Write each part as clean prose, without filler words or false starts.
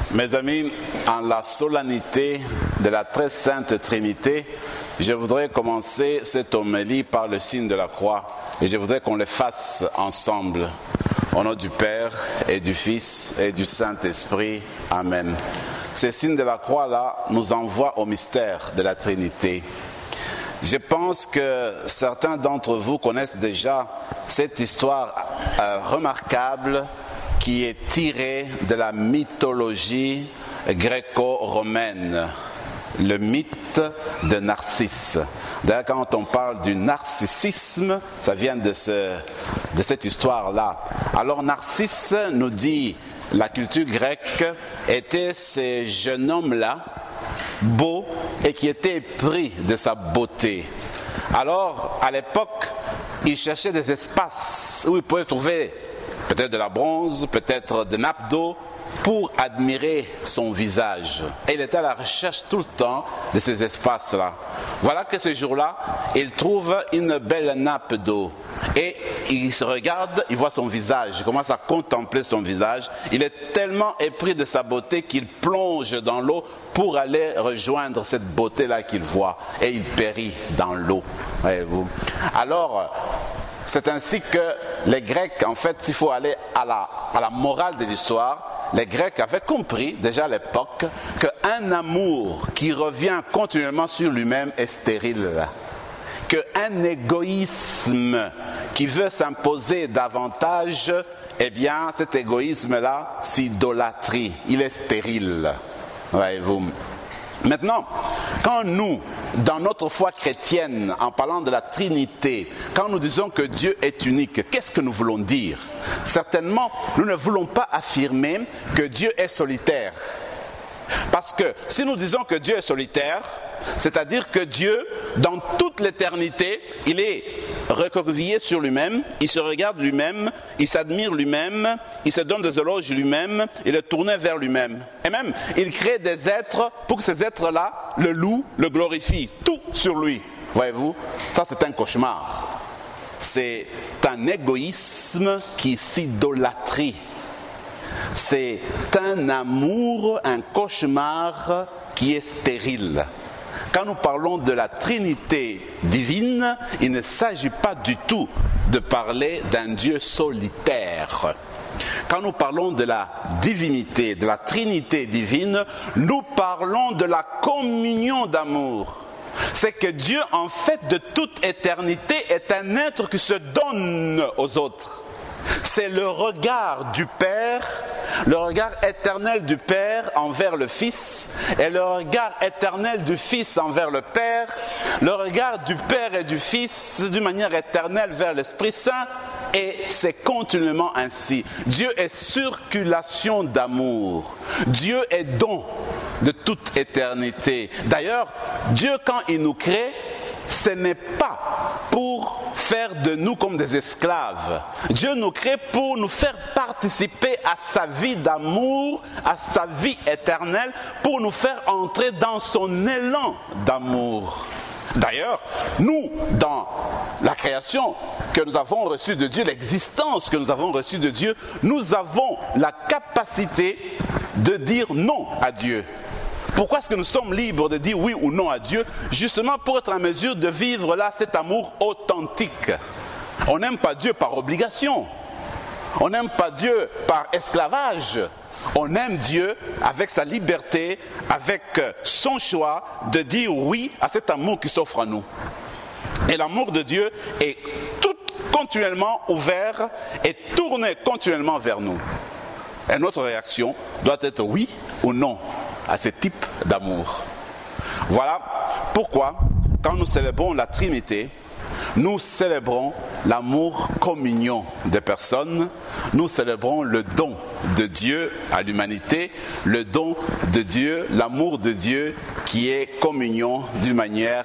Mes amis, en la solennité de la très sainte Trinité, je voudrais commencer cette homélie par le signe de la croix et je voudrais qu'on le fasse ensemble. Au nom du Père et du Fils et du Saint-Esprit. Amen. Ces signes de la croix-là nous envoient au mystère de la Trinité. Je pense que certains d'entre vous connaissent déjà cette histoire remarquable qui est tirée de la mythologie gréco-romaine, le mythe de Narcisse. D'ailleurs, quand on parle du narcissisme, ça vient de cette histoire-là. Alors Narcisse, nous dit la culture grecque, était ce jeune homme-là, beau et qui était épris de sa beauté. Alors, à l'époque, il cherchait des espaces où il pouvait trouver peut-être de la bronze, peut-être de nappes d'eau, pour admirer son visage. Et il était à la recherche tout le temps de ces espaces-là. Voilà que ce jour-là, il trouve une belle nappe d'eau. Et il se regarde, il voit son visage, il commence à contempler son visage. Il est tellement épris de sa beauté qu'il plonge dans l'eau pour aller rejoindre cette beauté-là qu'il voit. Et il périt dans l'eau. Voyez-vous. Alors, c'est ainsi que les Grecs, en fait, s'il faut aller à la morale de l'histoire, les Grecs avaient compris déjà à l'époque qu'un amour qui revient continuellement sur lui-même est stérile. Qu'un égoïsme qui veut s'imposer davantage, eh bien cet égoïsme-là, c'est idolâtrie. Il est stérile. Voyez-vous. Maintenant, quand nous, dans notre foi chrétienne, en parlant de la Trinité, quand nous disons que Dieu est unique, qu'est-ce que nous voulons dire? Certainement, nous ne voulons pas affirmer que Dieu est solitaire. Parce que si nous disons que Dieu est solitaire, c'est-à-dire que Dieu, dans toute l'éternité, il est recroquevillé sur lui-même, il se regarde lui-même, il s'admire lui-même, il se donne des éloges lui-même, il est tourné vers lui-même. Et même, il crée des êtres pour que ces êtres-là le louent, le glorifient, tout sur lui. Voyez-vous, ça c'est un cauchemar. C'est un égoïsme qui s'idolâtrie. C'est un amour, un cauchemar qui est stérile. Quand nous parlons de la Trinité divine, il ne s'agit pas du tout de parler d'un Dieu solitaire. Quand nous parlons de la divinité, de la Trinité divine, nous parlons de la communion d'amour. C'est que Dieu, en fait, de toute éternité, est un être qui se donne aux autres. C'est le regard du Père, le regard éternel du Père envers le Fils et le regard éternel du Fils envers le Père, le regard du Père et du Fils d'une manière éternelle vers l'Esprit Saint, et c'est continuellement ainsi. Dieu est circulation d'amour. Dieu est don de toute éternité. D'ailleurs, Dieu, quand il nous crée, ce n'est pas pour faire de nous comme des esclaves. Dieu nous crée pour nous faire participer à sa vie d'amour, à sa vie éternelle, pour nous faire entrer dans son élan d'amour. D'ailleurs, nous, dans la création que nous avons reçue de Dieu, l'existence que nous avons reçue de Dieu, nous avons la capacité de dire non à Dieu. Pourquoi est-ce que nous sommes libres de dire oui ou non à Dieu? Justement pour être en mesure de vivre là cet amour authentique. On n'aime pas Dieu par obligation. On n'aime pas Dieu par esclavage. On aime Dieu avec sa liberté, avec son choix de dire oui à cet amour qui s'offre à nous. Et l'amour de Dieu est tout continuellement ouvert et tourné continuellement vers nous. Et notre réaction doit être oui ou non à ce type d'amour. Voilà pourquoi, quand nous célébrons la Trinité, nous célébrons l'amour communion des personnes, nous célébrons le don de Dieu à l'humanité, le don de Dieu, l'amour de Dieu qui est communion d'une manière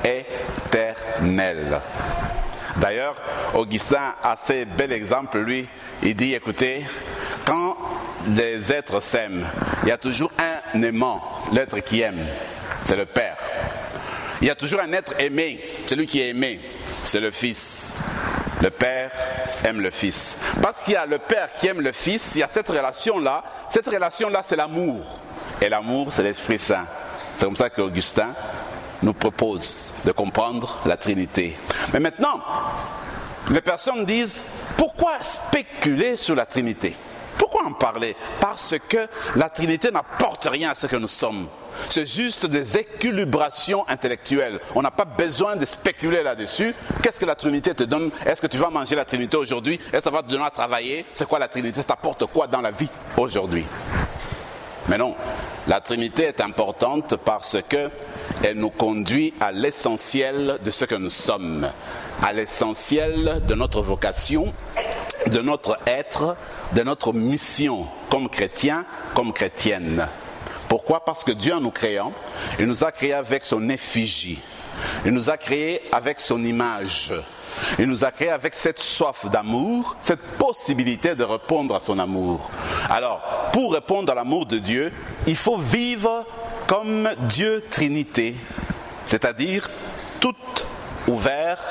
éternelle. D'ailleurs, Augustin a ce bel exemple, lui, il dit, écoutez, quand les êtres s'aiment, il y a toujours un aimant, l'être qui aime, c'est le Père. Il y a toujours un être aimé, celui qui est aimé, c'est le Fils. Le Père aime le Fils. Parce qu'il y a le Père qui aime le Fils, il y a cette relation-là. Cette relation-là, c'est l'amour. Et l'amour, c'est l'Esprit Saint. C'est comme ça qu'Augustin nous propose de comprendre la Trinité. Mais maintenant, les personnes disent, pourquoi spéculer sur la Trinité? Pourquoi en parler? Parce que la Trinité n'apporte rien à ce que nous sommes. C'est juste des équilibrations intellectuelles. On n'a pas besoin de spéculer là-dessus. Qu'est-ce que la Trinité te donne? Est-ce que tu vas manger la Trinité aujourd'hui? Est-ce que ça va te donner à travailler? C'est quoi la Trinité? Ça t'apporte quoi dans la vie aujourd'hui? Mais non, la Trinité est importante parce qu'elle nous conduit à l'essentiel de ce que nous sommes, à l'essentiel de notre vocation, de notre être, de notre mission comme chrétiens, comme chrétiennes. Pourquoi? Parce que Dieu, en nous créant, il nous a créés avec son effigie. Il nous a créés avec son image. Il nous a créés avec cette soif d'amour, cette possibilité de répondre à son amour. Alors, pour répondre à l'amour de Dieu, il faut vivre comme Dieu Trinité, c'est-à-dire toute ouverte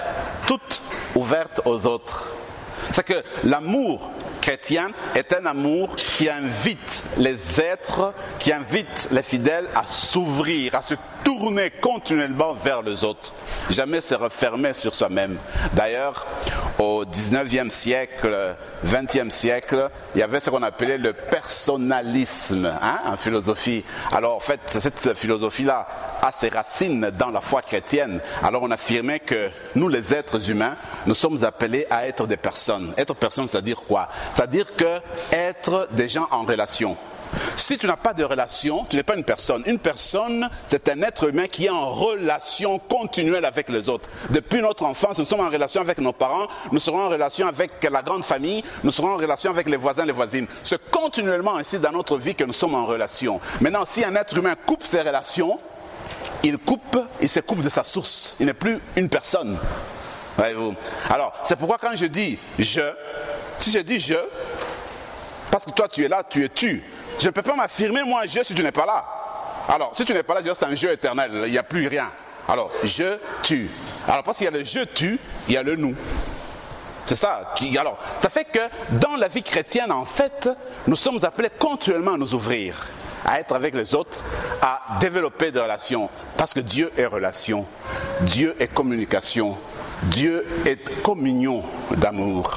aux autres. C'est que l'amour chrétien est un amour qui invite les êtres, qui invite les fidèles à s'ouvrir, à se tourner continuellement vers les autres. Jamais se refermer sur soi-même. D'ailleurs, au 19e siècle, 20e siècle, il y avait ce qu'on appelait le personnalisme en philosophie. Alors en fait, cette philosophie-là a ses racines dans la foi chrétienne. Alors on affirmait que nous, les êtres humains, nous sommes appelés à être des personnes. Être personne, c'est-à-dire quoi? C'est-à-dire que être des gens en relation. Si tu n'as pas de relation, tu n'es pas une personne. Une personne, c'est un être humain qui est en relation continuelle avec les autres. Depuis notre enfance, nous sommes en relation avec nos parents, nous serons en relation avec la grande famille, nous serons en relation avec les voisins, les voisines. C'est continuellement ainsi dans notre vie que nous sommes en relation. Maintenant, si un être humain coupe ses relations, il se coupe de sa source. Il n'est plus une personne. Voyez-vous? Alors, c'est pourquoi quand je dis je, si je dis je, parce que toi tu es là, tu es tu. Je ne peux pas m'affirmer moi je si tu n'es pas là. Alors, si tu n'es pas là, c'est un jeu éternel, il n'y a plus rien. Alors, je, tu. Alors, parce qu'il y a le je, tu, il y a le nous. C'est ça. Alors, ça fait que dans la vie chrétienne, en fait, nous sommes appelés continuellement à nous ouvrir, à être avec les autres, à développer des relations. Parce que Dieu est relation, Dieu est communication, Dieu est communion d'amour.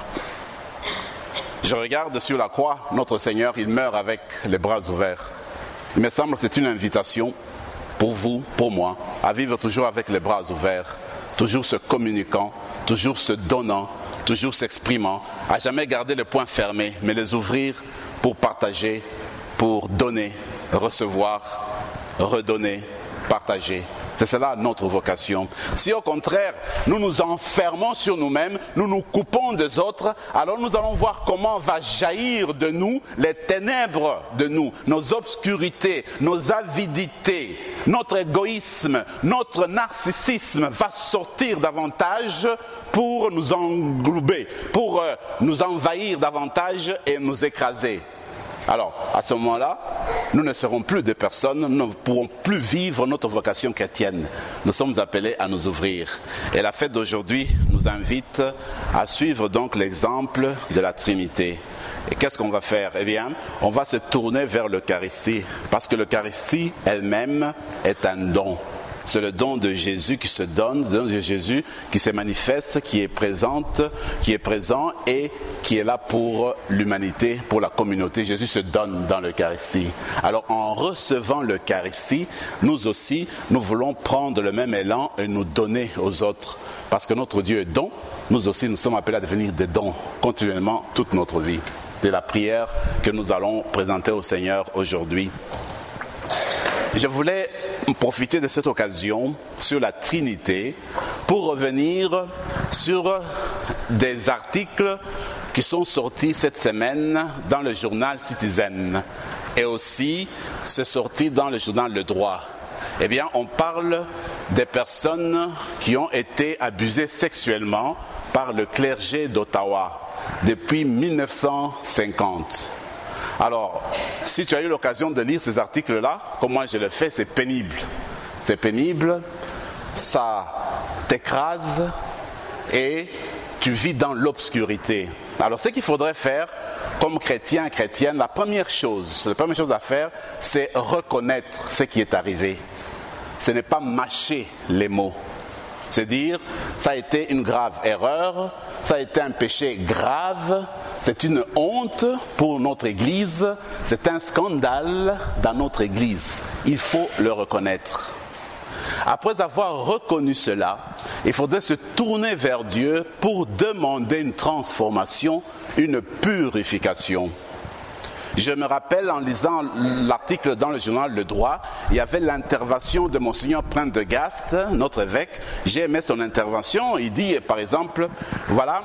Je regarde sur la croix, notre Seigneur, il meurt avec les bras ouverts. Il me semble que c'est une invitation pour vous, pour moi, à vivre toujours avec les bras ouverts, toujours se communiquant, toujours se donnant, toujours s'exprimant, à jamais garder les poings fermés, mais les ouvrir pour partager, pour donner, recevoir, redonner, partager. C'est cela notre vocation. Si au contraire, nous nous enfermons sur nous-mêmes, nous nous coupons des autres, alors nous allons voir comment va jaillir de nous les ténèbres de nous, nos obscurités, nos avidités, notre égoïsme, notre narcissisme va sortir davantage pour nous englober, pour nous envahir davantage et nous écraser. Alors, à ce moment-là, nous ne serons plus des personnes, nous ne pourrons plus vivre notre vocation chrétienne. Nous sommes appelés à nous ouvrir. Et la fête d'aujourd'hui nous invite à suivre donc l'exemple de la Trinité. Et qu'est-ce qu'on va faire? Eh bien, on va se tourner vers l'Eucharistie, parce que l'Eucharistie elle-même est un don. C'est le don de Jésus qui se donne, le don de Jésus qui se manifeste, qui est présent et qui est là pour l'humanité, pour la communauté. Jésus se donne dans l'Eucharistie. Alors en recevant l'Eucharistie, nous aussi, nous voulons prendre le même élan et nous donner aux autres. Parce que notre Dieu est don, nous aussi nous sommes appelés à devenir des dons continuellement toute notre vie. C'est la prière que nous allons présenter au Seigneur aujourd'hui. Je voulais profiter de cette occasion sur la Trinité pour revenir sur des articles qui sont sortis cette semaine dans le journal Citizen et aussi c'est sorti dans le journal Le Droit. Eh bien, on parle des personnes qui ont été abusées sexuellement par le clergé d'Ottawa depuis 1950. Alors, si tu as eu l'occasion de lire ces articles-là, comme moi je le fais, c'est pénible. C'est pénible, ça t'écrase et tu vis dans l'obscurité. Alors ce qu'il faudrait faire comme chrétien, chrétienne, la première chose à faire, c'est reconnaître ce qui est arrivé. Ce n'est pas mâcher les mots. C'est dire, ça a été une grave erreur, ça a été un péché grave, c'est une honte pour notre Église, c'est un scandale dans notre Église. Il faut le reconnaître. Après avoir reconnu cela, il faudrait se tourner vers Dieu pour demander une transformation, une purification. Je me rappelle en lisant l'article dans le journal Le Droit, il y avait l'intervention de Monseigneur Prendergast, notre évêque. J'ai aimé son intervention. Il dit par exemple, voilà,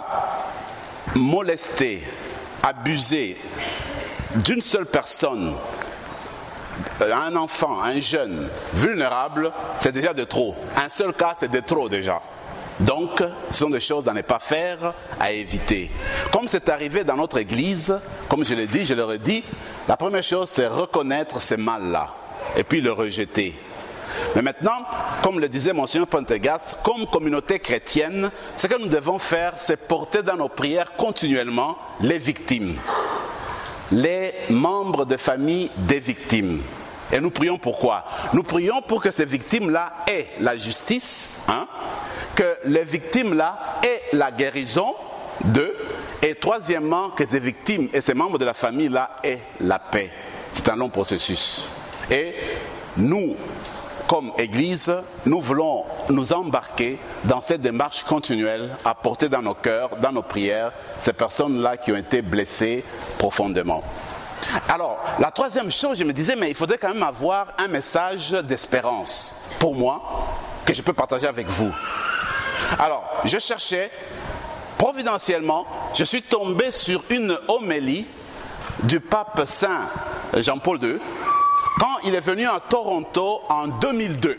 molester, abuser d'une seule personne, un enfant, un jeune vulnérable, c'est déjà de trop. Un seul cas, c'est de trop déjà. Donc, ce sont des choses à ne pas faire, à éviter. Comme c'est arrivé dans notre Église, comme je l'ai dit, je leur ai dit, la première chose, c'est reconnaître ces mal-là, et puis le rejeter. Mais maintenant, comme le disait Monseigneur Prendergast, comme communauté chrétienne, ce que nous devons faire, c'est porter dans nos prières continuellement les victimes, les membres de famille des victimes. Et nous prions pourquoi? Nous prions pour que ces victimes-là aient la justice, que les victimes-là aient la guérison, et troisièmement, que ces victimes et ces membres de la famille-là aient la paix. C'est un long processus. Et nous, comme Église, nous voulons nous embarquer dans cette démarche continuelle à porter dans nos cœurs, dans nos prières, ces personnes-là qui ont été blessées profondément. Alors, la troisième chose, je me disais, mais il faudrait quand même avoir un message d'espérance pour moi, que je peux partager avec vous. Alors, je cherchais, providentiellement, je suis tombé sur une homélie du pape Saint Jean-Paul II, quand il est venu à Toronto en 2002.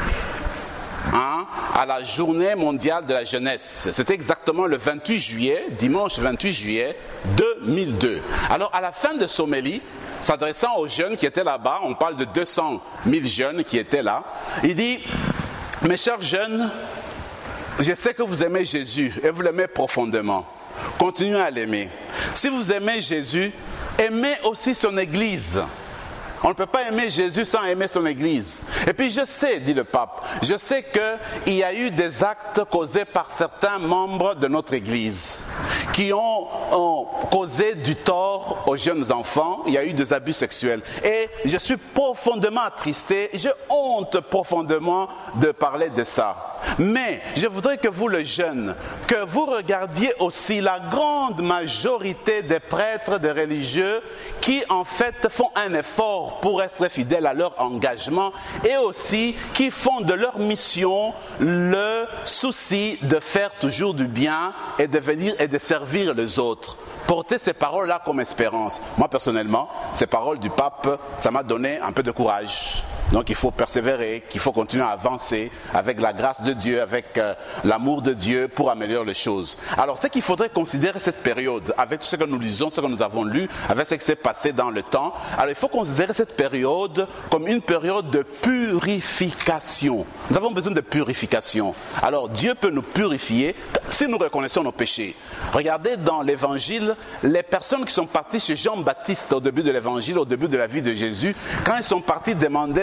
À la journée mondiale de la jeunesse. C'était exactement le 28 juillet, dimanche 28 juillet 2002. Alors à la fin de son homélie, s'adressant aux jeunes qui étaient là-bas, on parle de 200 000 jeunes qui étaient là, il dit, mes chers jeunes, je sais que vous aimez Jésus et vous l'aimez profondément. Continuez à l'aimer. Si vous aimez Jésus, aimez aussi son Église. On ne peut pas aimer Jésus sans aimer son Église. Et puis je sais, dit le pape, je sais qu'il y a eu des actes causés par certains membres de notre Église qui ont causé du tort aux jeunes enfants. Il y a eu des abus sexuels. Et je suis profondément attristé, j'ai honte profondément de parler de ça. Mais je voudrais que vous, les jeunes, que vous regardiez aussi la grande majorité des prêtres, des religieux, qui en fait font un effort pour être fidèles à leur engagement et aussi qui font de leur mission le souci de faire toujours du bien et de venir et de servir les autres. Porter ces paroles-là comme espérance. Moi personnellement, ces paroles du pape, ça m'a donné un peu de courage. Donc il faut persévérer, qu'il faut continuer à avancer avec la grâce de Dieu, avec l'amour de Dieu pour améliorer les choses. Alors ce qu'il faudrait considérer cette période, avec tout ce que nous lisons, ce que nous avons lu, avec ce qui s'est passé dans le temps, alors il faut considérer cette période comme une période de purification. Nous avons besoin de purification. Alors Dieu peut nous purifier si nous reconnaissons nos péchés. Regardez dans l'évangile, les personnes qui sont parties chez Jean-Baptiste au début de l'évangile, au début de la vie de Jésus, quand ils sont partis demander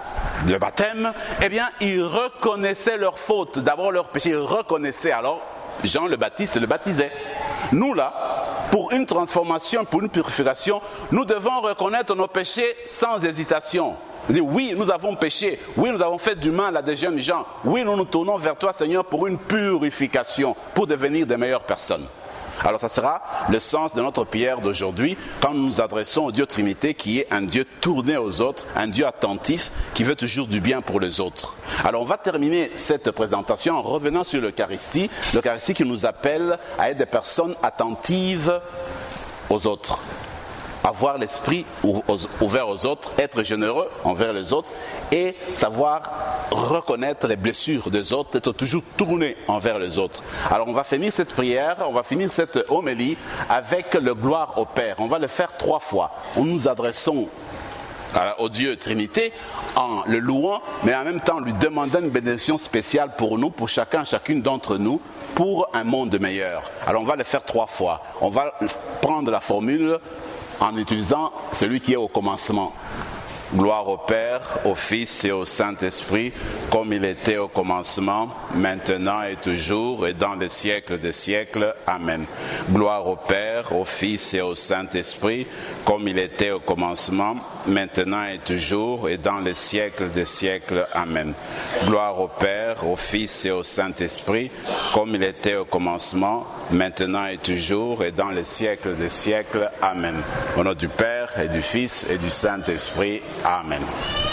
le baptême, eh bien, ils reconnaissaient leurs fautes, d'abord leurs péchés, ils reconnaissaient. Alors, Jean le Baptiste le baptisait. Nous là, pour une transformation, pour une purification, nous devons reconnaître nos péchés sans hésitation. Dire, oui, nous avons péché, oui, nous avons fait du mal à des jeunes gens, oui, nous nous tournons vers toi, Seigneur, pour une purification, pour devenir des meilleures personnes. Alors ça sera le sens de notre prière d'aujourd'hui quand nous nous adressons au Dieu Trinité qui est un Dieu tourné aux autres, un Dieu attentif qui veut toujours du bien pour les autres. Alors on va terminer cette présentation en revenant sur l'Eucharistie qui nous appelle à être des personnes attentives aux autres. Avoir l'esprit ouvert aux autres, être généreux envers les autres et savoir reconnaître les blessures des autres, être toujours tourné envers les autres. Alors on va finir cette prière, on va finir cette homélie avec le gloire au Père. On va le faire 3 fois. Nous nous adressons au Dieu Trinité, en le louant, mais en même temps lui demandant une bénédiction spéciale pour nous, pour chacune d'entre nous, pour un monde meilleur. Alors on va le faire 3 fois. On va prendre la formule en utilisant celui qui est au commencement. Gloire au Père, au Fils et au Saint-Esprit, comme il était au commencement, maintenant et toujours, et dans les siècles des siècles. Amen. Gloire au Père, au Fils et au Saint-Esprit, comme il était au commencement, maintenant et toujours, et dans les siècles des siècles. Amen. Gloire au Père, au Fils et au Saint-Esprit, comme il était au commencement, maintenant et toujours, et dans les siècles des siècles. Amen. Au nom du Père, et du Fils, et du Saint-Esprit. Amen.